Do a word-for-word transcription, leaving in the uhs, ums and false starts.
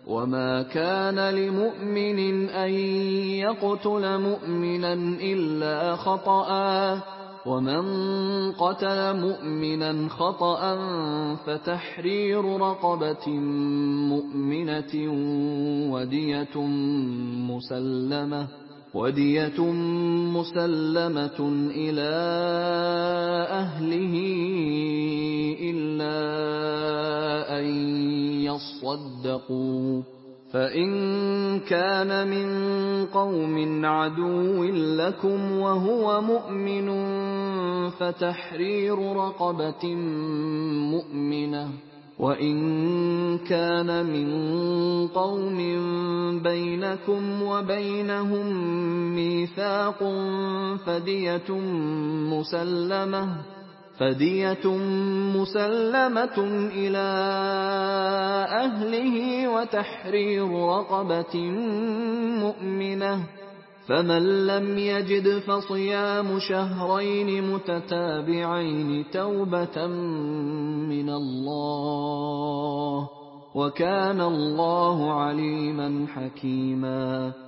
وَمَا كَانَ لِمُؤْمِنٍ أَن يَقْتُلَ مُؤْمِنًا إِلَّا خَطَأً ۚ وَمَن قَتَلَ مُؤْمِنًا خَطَأً فَتَحْرِيرُ رَقَبَةٍ مُّؤْمِنَةٍ وَدِيَةٌ مُّسَلَّمَةٌ إِلَىٰ أَهْلِهِ إِلَّا أَن يَصَّدَّقُوا ۚ فَإِن كَانَ مِن قَوْمٍ عَدُوٍّ لَّكُمْ وَهُوَ مُؤْمِنٌ فَتَحْرِيرُ رَقَبَةٍ مُّؤْمِنَةٍ ۖ وَإِن كَانَ مِن قَوْمٍ بَيْنَكُمْ وَبَيْنَهُم مِّيثَاقٌ فَدِيَةٌ مُّسَلَّمَةٌ إِلَىٰ أَهْلِهِ وَتَحْرِيرُ رَقَبَةٍ مُّؤْمِنَةٍ ۖ فَمَن لَّمْ يَجِدْ فَصِيَامُ شَهْرَيْنِ مُتَتَابِعَيْنِ تَوْبَةً مِّنَ اللَّهِ ۗ وَكَانَ اللَّهُ عَلِيمًا حَكِيمًا.